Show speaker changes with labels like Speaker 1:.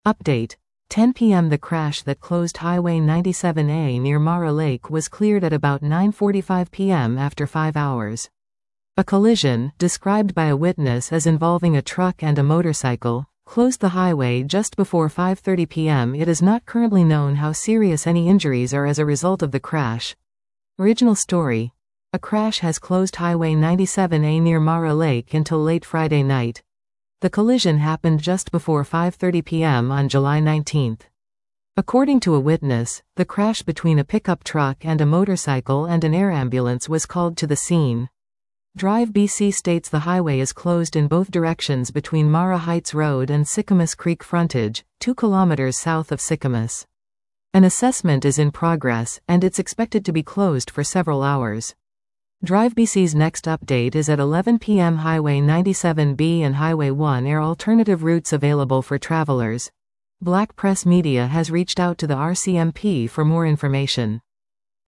Speaker 1: Update. 10 p.m. The crash that closed Highway 97A near Mara Lake was cleared at about 9:45 p.m. after 5 hours. A collision, described by a witness as involving a truck and a motorcycle, closed the highway just before 5:30 p.m. It is not currently known how serious any injuries are as a result of the crash. Original story. A crash has closed Highway 97A near Mara Lake until late Friday night. The collision happened just before 5:30 p.m. on July 19. According to a witness, the crash between a pickup truck and a motorcycle and an air ambulance was called to the scene. Drive BC states the highway is closed in both directions between Mara Heights Road and Sycamus Creek frontage, 2 kilometers south of Sycamus. An assessment is in progress, and it's expected to be closed for several hours. Drive BC's next update is at 11 p.m. Highway 97B and Highway 1 are alternative routes available for travelers. Black Press Media has reached out to the RCMP for more information.